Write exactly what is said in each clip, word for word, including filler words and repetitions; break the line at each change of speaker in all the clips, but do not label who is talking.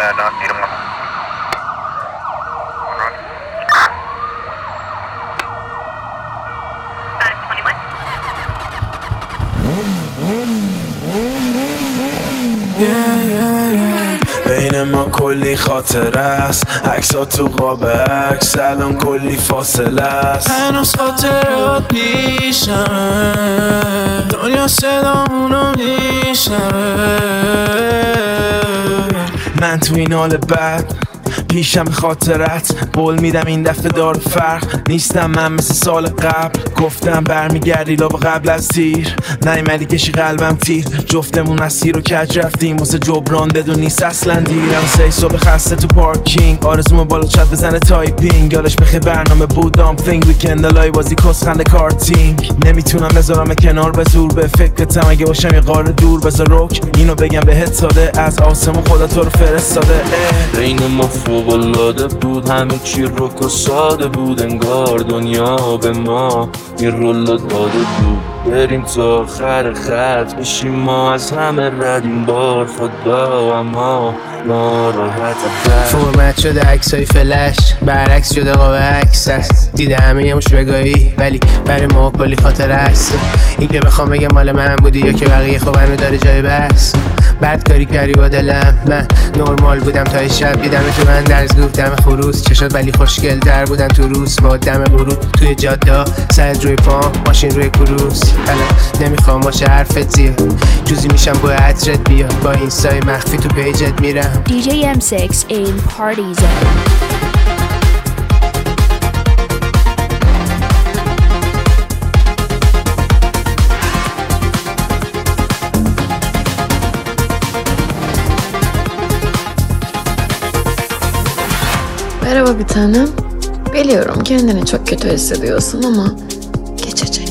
الان بیرون.
بین ما کلی خاطره است، عکس‌ها تو قاب عکس، الان کلی فاصله است. هنوز خاطرات پیشمه، دنیا صدامونو میشنوه. من تو این حال بد پیشم خاطرت بول میدم، این دفعه دار فرق نیستم من مثل سال قبل. گفتم برمیگردی لاب قبل از تیر، نیومدی کشی قلبم تیر. جفتمون مسیر رو کج رفتیم واسه جبران، بدون نیست اصلا دیرم. سه صبح خسته تو پارکینگ، آرزومو بالا چت بزنه تایپینگ. یادش بخیر برنامه بودم فینگ، ویکند لای بازی کس خنده کارتینگ. نمیتونم بذارم کنار به زور، به فکرتم اگه باشم یه قاره دور. بذار رک اینو بگم بهت ساده، از آسمون خدا تو رو فرستاده.
بین ما فوق‌العاده بود، همه چی رک و ساده بود، انگار دنیا به ما این رول داده بود. بریم تا آخر خط بشیم ما از همه رد، این بار خدا اما ناراحت کرد.
فرمت شده عکسای فلش، برعکس شده قاب عکس است. دیده همه یه مش بگاهی ولی برای ما کلی خاطر است. این که بخوام بگم مال من بودی یا که بقیه خب هنو داره جای بس. بد کاری کردی با دلم، من نرمال بودم تا شب دیدم تو من درز گفت دم خروس. چشات ولی خوشگل در بودن تو روز، ما دم غروب توی جاده سرد روی پام، ماشین روی کروس. الان نمیخوام باشه حرفت زیاد، جوزی میشم با عطرت بیاد. با اینستای مخفی تو پیجت میرم.
دی جی ام سیکس in Party Zone.
Merhaba bir tanem. Biliyorum kendini çok kötü hissediyorsun ama geçecek.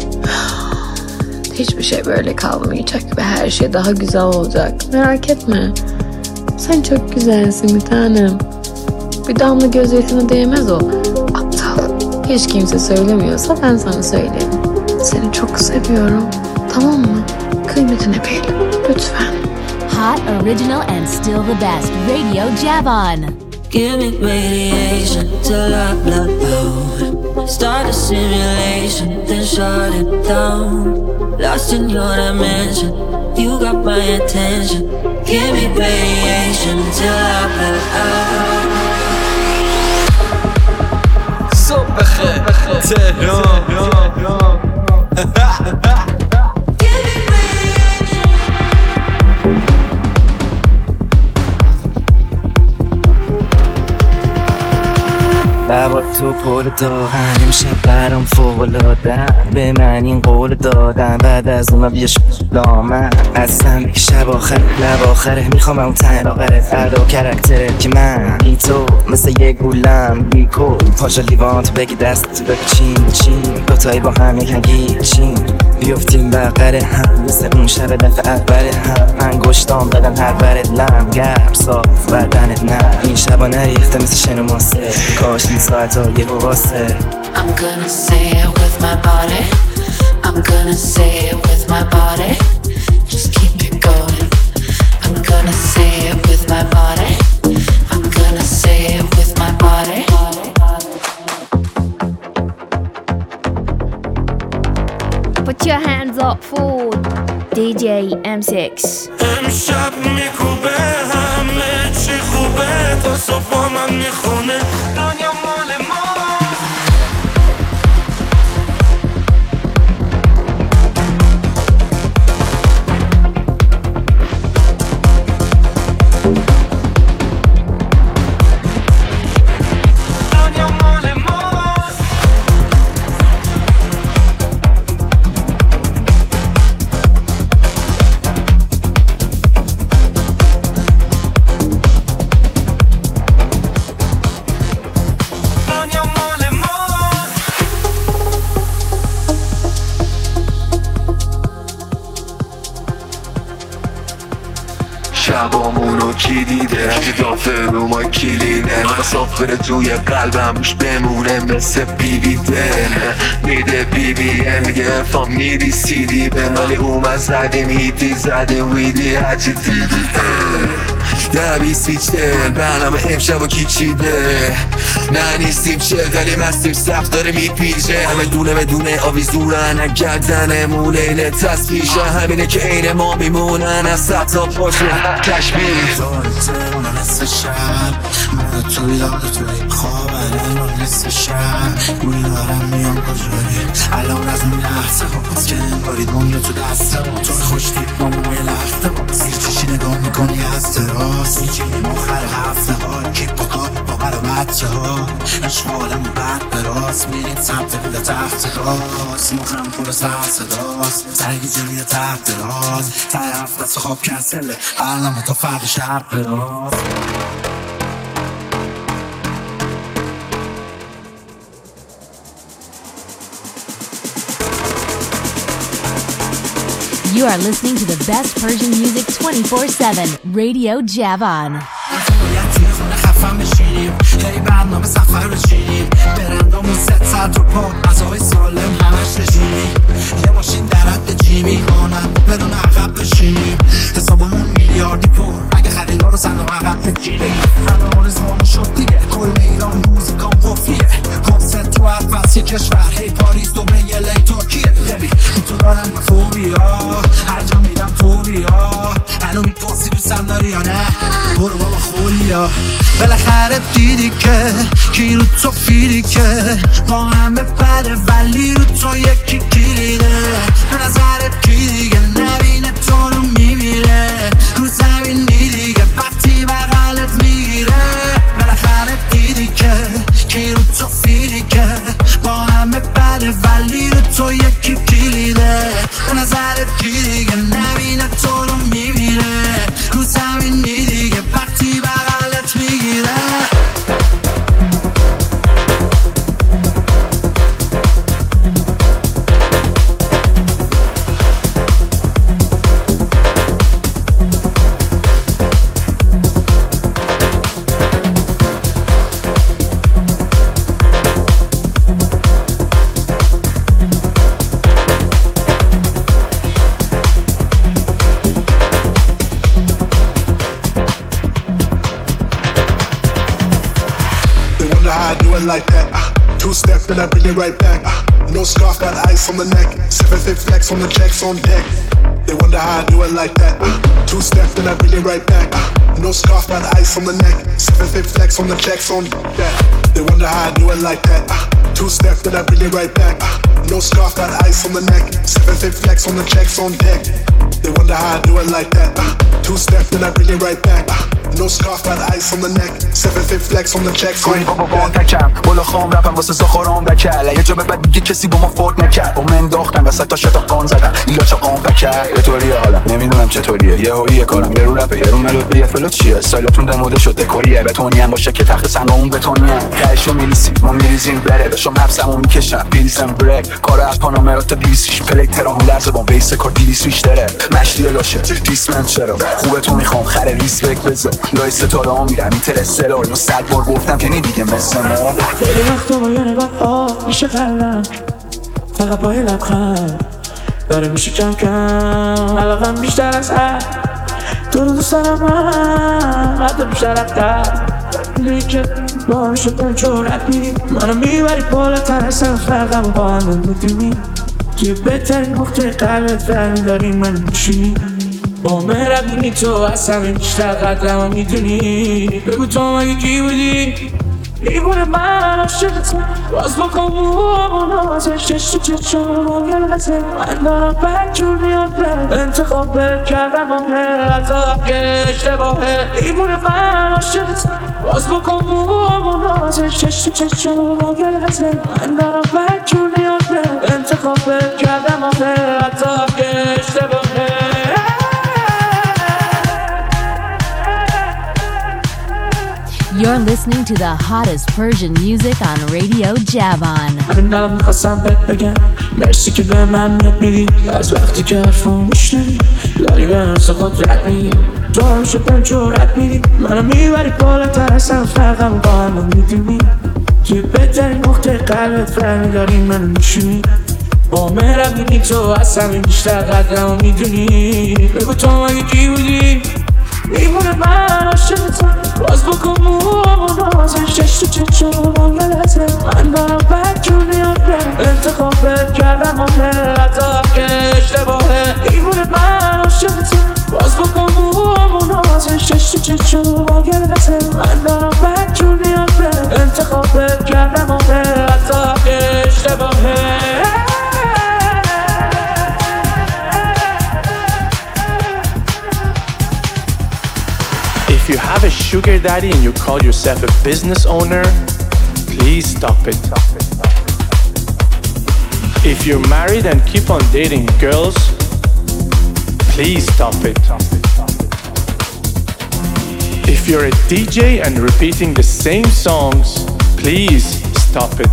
Hiçbir şey böyle kalmayacak ve her şey daha güzel olacak. Merak etme. Sen çok güzelsin bir tanem. Bir damla gözyaşına değmez o. Aptal. Hiç kimse söylemiyorsa ben sana söyleyeyim. Seni çok seviyorum. Tamam mı? Kıymetini bil. Lütfen.
Hot, original, and still the best. Radio Javon.
Give me radiation till I blood out. Start a simulation, then shut it down. Lost in your dimension, you got my attention. Give me radiation till I blood out.
صبح خیر تهران.
با تو پر دارم امشب برام فوق‌العاده، به من این قول دادن بعد از اونا بیاش دامن. اصلا یک شب آخر لب آخره، میخوام اون تن آخره فردا کرکتره که من این تو مثل یک گولم بیکل. پاشا لیوانت بگی دست بگی چین چین، دوتایی با هم یک هنگی چین. بیفتیم بقره هم مثل اون شب دفعه اوله هم. انگشتام بدن هر برد لم گرم صاف بدنت نه. این شبا نریخته مثل شن و ماسه، کاش این ساعت ها یه واسه.
I'm gonna say it with my body. I'm gonna say it with my body. Just keep it going. I'm gonna say it with my body. I'm gonna say it with my body.
Put your hands up for دی جی ام سیکس.
امشب میکوبه همه چی خوبه، تا صبح من میخونه دنیا مال ما.
شبامونو کی دیده، اگه دافه رو ما کلینه. من صاف بره توی قلبم روش بمونه مثل بیبیده. میده بی بی ام میگه افام میدی سی دی به مالی اومد زدیم هیتی زدیم ویدی هرچی دیدی.
ده بیست فیچه برنامه امشب و کی چیده نه نیستیم چه ولی مستیم سخت داره میپیچه همه دونه بدونه آویزورن گردن مولیل تصفیشه همینه که عین ما میمونن از سطح پاشه کشمیر دارته اون نصف شب من توی داده توی خواب الان نصف شب گوی دارم میام کجایی الان از اون لحظه ها باز که انگاری دنیا تو دسته ها تو خوشتید با موی لخته ها زیر چشی نگاه میکنی از تراس میگیریم آخر هفته ها کیپ با کار با بر و بچه ها عشق عالم و بعد براس میرین سمت بیل تحت راست مخم پر سر صداست سرگی جمعی تحت راز تای هفته سه خواب کنسله برنامه تا فرد شب براز
You are listening to the best Persian music twenty-four seven, Radio Javan.
خفم بشینیم هی برنامه سفر بچینیم برندامون ست ساعت رو پا غذای سالم همش رژیمی یه ماشین در حد جیمی آنم برون عقب بشینیم حسابمون میلیاردی پر اگه خریدار رو صندوق عقب بگیریم همه آرزوامون شد دیگه کل ایران موزیکام قفلیه کنسرت تو هر فصل یه کشور هی پاریس دبی الی ترکیه ببین تو دارم فوبیا هر جا میرم تو بیا هنو میپرسی دوستم داری یا نه برو بابا خولیا بالاخره دیدی که کی رو تو فیری که با هم بپره ولی رو تو یکی کلیده به نظرت کی دیگه نبینه تو رو میمیره رو زمینی دیگه وقتی بغلت میگیره بالاخره دیدی که کی رو تو فیری که با هم بپره ولی رو تو یکی کلیده به نظرت کی دیگه نبینه تو رو میمیره رو زمینی دیگه وقتی بغلت میگیره
Like that, uh, two step and I bring it right back. Uh, no scarf, got ice on the neck. Seven fifth flex on the checks on deck. They wonder how I do it like that. Uh, two step and I bring it right back. Uh, no scarf, got ice on the neck. Seven fifth flex on the checks on deck. They wonder how I do it like that. Uh, two step and I bring it right back. Uh, no scarf, got ice on the neck. Seven fifth flex on the checks on deck. They wonder how I do it like that. Uh, two step and I bring it right back. Uh, no scarf, got ice on the neck. Seven fifth flex on the checks on
بابا بان تکم بالا خام رفتم واسه سخورام بکل یه جا به بعد دیگه کسی با ما فوت نکرد با من داختم وسط تا شتا قان زدم ایلا چا قام بکر چطوریه حالا نمیدونم چطوریه یه هویه کارم یه رو رپه یه رو ملودی یه فلوت چیه استایلتون دموده شد دکوریه بتونی هم باشه که تخت سنگامون بتونی هم کشو میریسیم ما میریزیم بره بشم حبسمو میکشم پیریزم بریک کار از پانامرات تا دیویسیش پلیک ترامون لرزه با بیس کار دیویس ریش داره مشتی لاشه دیسمنت چرا خوبتون میخوام خره ریسپکت بزن لای ستاره ها میرم اینترستلار اینو صد بار گفتم که نی دیگه مثل ما
خیلی وقتا با یه نگاه آه میشه قلم فقط با یه لبخند داره میشه کم کم علاقم بیشتر از هر تو رو دوست دارم من حتی بیشتر از در میدونی که با هم شدن جورت میدیم منو میبری بالاتر از سر فرقم با هم میدونی توی بهترین نقطه قلبت فرمی داریم من میشی با مهربونی تو از همه بیشتر قدرم میدونی بگو تو مگه کی بودی دیوونه من عاشقتم باز بکن موامون آزش چشت و چشم یلغته من دارم بد جور میاد بر انتخاب کردم آمه حتی که اشتباهه دیوونه من عاشقتم باز بکن موامون آزش چشت و چشم یلغته من دارم بد جور میاد بر انتخاب کردم آمه حتی که اشتباهه
You're listening to the hottest Persian music on Radio Javan.
من دلم میخواستم بهت بگم مرسی که به من میاد میدی از وقتی که حرفم میشنوی داری به نفس خود رد میدی تو هم شدن جورت میدی منو میبری بالاتر از هم فرقم با هم میدونی توی بهترین نقطه قلبت فرمی داری منو میشونی با مهربونی تو از همین بیشتر قدرمو میدونی بگو تو مگه کی بودی دیوونه من خوشت شد واگردته من دارم بد جور میاد به انتخابت کردم آمه حتی اگه اشتباهه
If you have a sugar daddy and you call yourself a business owner, please stop it. If you're married and keep on dating girls, please stop it. If you're a D J and repeating the same songs, please stop it.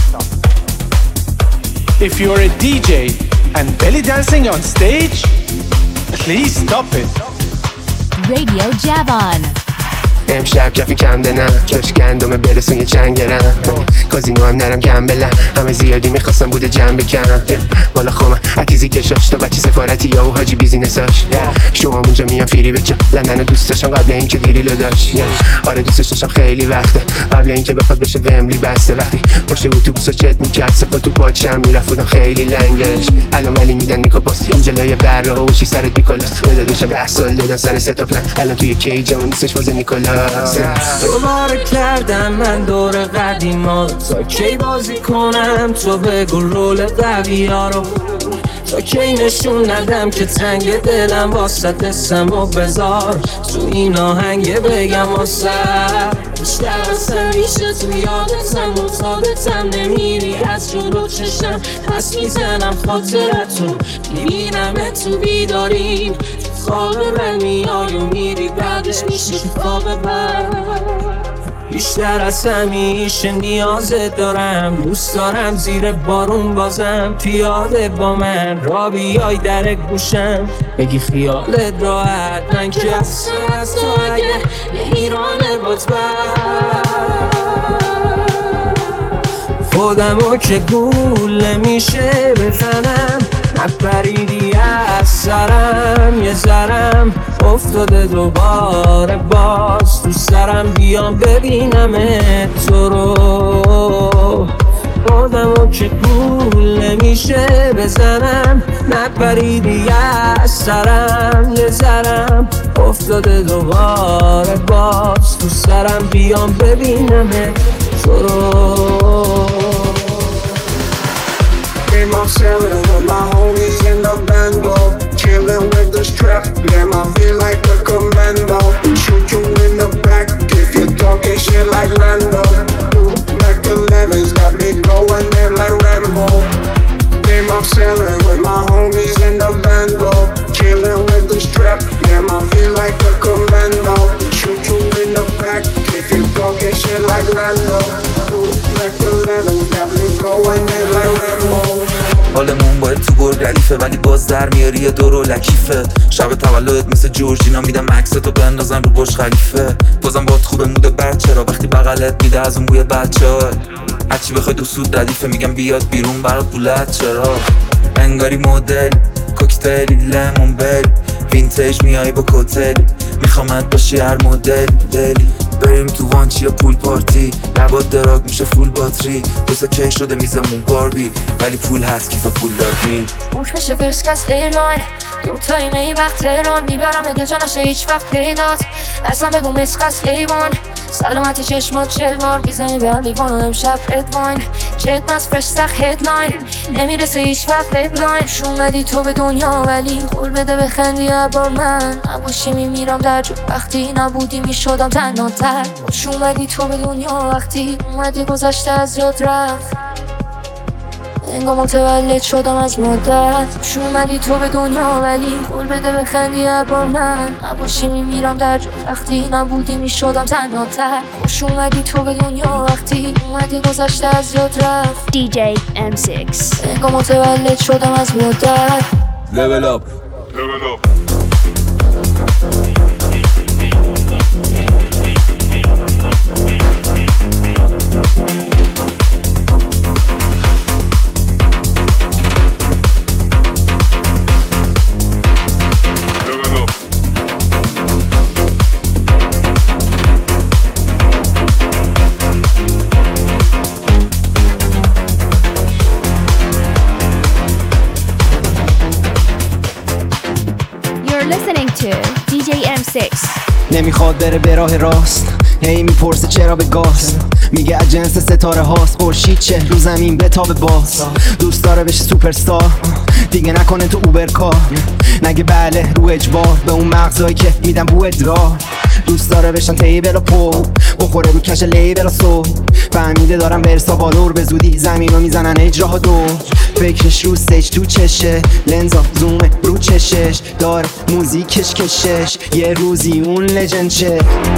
If you're a D J and belly dancing on stage, please stop it.
Radio Javon.
امشب کفی کم دنم کش گندمه برسون یه چند گرم کازینو هم نرم کم بلم همه زیادی میخواستم بوده جمع بکم بالا خومه اکیزی کشاش تا بچه سفارتی یا و حاجی بیزینساش شما اونجا میان فیری بچم لندن دوست داشتم قبل این که دیری لو داشت آره دوستش داشتم خیلی وقته قبل این که بخواد بشه وملی بسته وقتی پشت اتوبوسا چت میکرد سفا تو پاچم میرفت بودم خیلی لنگش الان ولی میدن نیکو باست این جلوی بره و چی سرت میکلاس داداشم ده سال دادن سر ستا پلن الان توی کیج اون نیستش واسه نیکولاس
دوباره کردم من دور قدیما تا کی بازی کنم تو بگو رول قوی ها رو تا کی نشون ندم که تنگ دلم واسه دستم و بذار تو این آهنگ بگم واسه بیشتر واسه میشه تو یادتم و ثابتم نمیری از جلو چشم پس میزنم خاطرتو میبینم تو بیداریم خواب من میای و میری بعدش میشه تو خواب من بیشتر از همیشه نیازت دارم دوست دارم زیر بارون بازم پیاده با من را بیای در گوشم بگی خیالت راحت من که اصلا از تو اگه یه ایرانه بطبر خودمو که گول میشه بزنم نپریدی از سرم یه ذرم افتاده دوباره باز تو سرم بیام ببینم تو رو خودمو که گول نمیشه بزنم نپریدی از سرم یه ذرم افتاده دوباره باز تو سرم بیام ببینم تو رو
I'm chillin' with my homies in the bando, chillin' with the strap. Damn, I feel like a commando. Shoot you in the back if you're talking shit like Lando. Mac elevens got me going in like Rambo. Damn, I'm chillin' with my homies in the bando, chillin' with the strap. Damn, I feel like a commando. Shoot you in the back if you're talking shit like Lando. Mac elevens got me going in like Rambo.
حالمون باید تو گرگ ردیفه ولی باز در میاری یه دور و لکیفت شب تولدت مثل جورجینا میدم عکستو بندازن رو برج خلیفه بازم باید خوبه موده بد چرا وقتی بغلت میده از اون بوی بچه ها هرچی بخوای دو سود ردیفه میگم بیاد بیرون برات بولت چرا انگاری مدل کوکتلی لیمون بل وینتیج میای با کتل میخوامت باشی هر مدل دلی بریم تو وانچی یا پول پارتی لبات دراگ میشه فول باتری بسه کی شده میزمون باربی ولی پول هست کیف پول دارمی
موش میشه فرسکست ایرلاین دو تایمه ای وقت تهران میبرم اگه جا نشه هیچ وقت پیدات اصلا بگو مسخست ایوان سلامتی چشمات چلوار بیزنی به هم لیوان و امشب ادواین جد مست فرستخ هدلاین نمیرسه هیچ وقت هدلاین شومدی تو به دنیا ولی قول بده بخندی با من نباشی میمیرم در جو وقتی نبودی میشدم تنها تر شومدی تو به دنیا وقتی اومدی گذشته از یاد رفت انگار متولد شدم از مدت شومدی تو به دنیا ولی قول بده بخندی با من نباشی میمیرم در جو وقتی نبودی میشدم تنها تر شومدی تو به دنیا وقتی اومدی گذشته از یاد رفت
دی جی ام سیکس
انگار متولد شدم از مدت
Level up
Level up
to دی جی ام سیکس.
نمیخواد بره به راه راست، هی میپرسه چرا به گاز، میگه از جنس ستاره هاست، خورشید چه رو زمین بتابه باز، دوست داره بشه سوپرستار، دیگه نکنه تو اوبر کار، نگه بله رو اجبار، به اون مغزایی که میدن بو ادرار، دوست داره بشن تیبل و پو بخوره رو کش لیبل و سو، فهمیده دارم برسا بالور، به زودی زمین رو میزنن اجراها دور، فکرش رو سیج تو چشه، لنزا زومه رو چشش، داره موزیکش کشش، یه روزی اون لجند شه.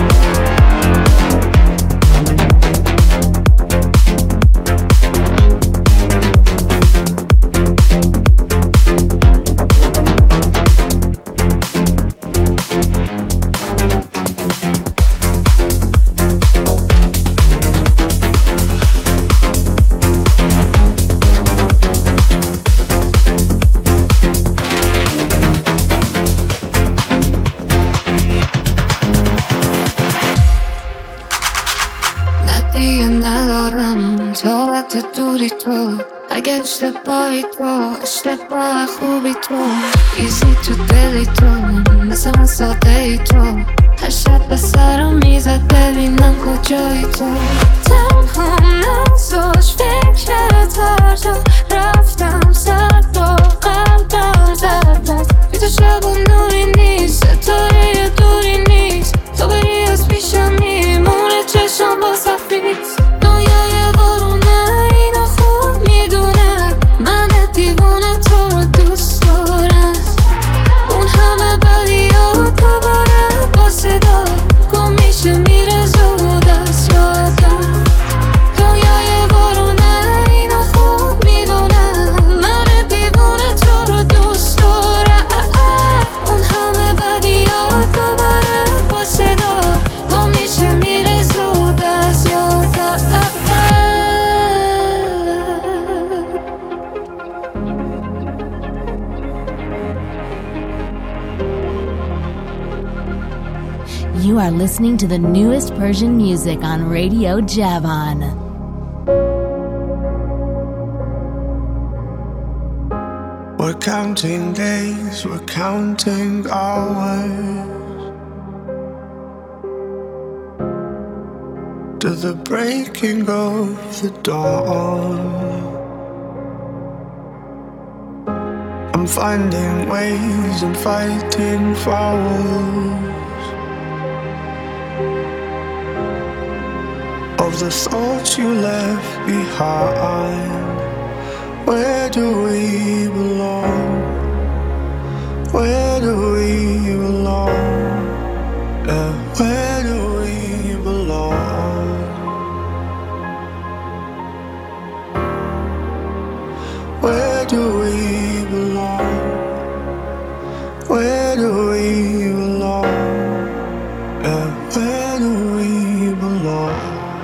دوری تو اگه اشتباهی تو اشتباه خوبی تو ایزی تو دلی تو مثل من ساده ای تو هر شب به سرم میزد ببینم کجایی تو تنها نزاش فکرت هر جا رفتم سر با قلبم زد بی تو شب و نوری نیست ستاره دوری نیست تو بری از پیشم میمونه چشم با سفید دنیای بارونه اینو خوب میدونه من دیوونه تو رو دوست دارم اون همه بدی ها دوباره با صدا گم میشه میره زود از یادم دنیای بارونه اینو خوب میدونه من دیوونه تو رو دوست دارم اون همه بدی ها دوباره با صدا گم میشه میره زود از یادم.
You are listening to the newest Persian music on Radio Javan.
We're counting days, we're counting hours to the breaking of the dawn. I'm finding ways and fighting fouls of the thoughts you left behind. Where do we belong? Where do we belong? Yeah, where do we belong? Where do we belong? Where do we belong? Yeah, where do we belong?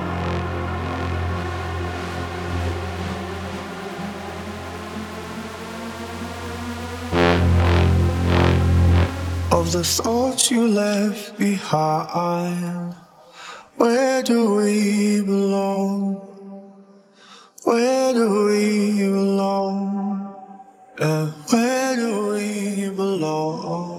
Of the thoughts you left behind, where do we belong? Where do we belong? Yeah, where do we belong?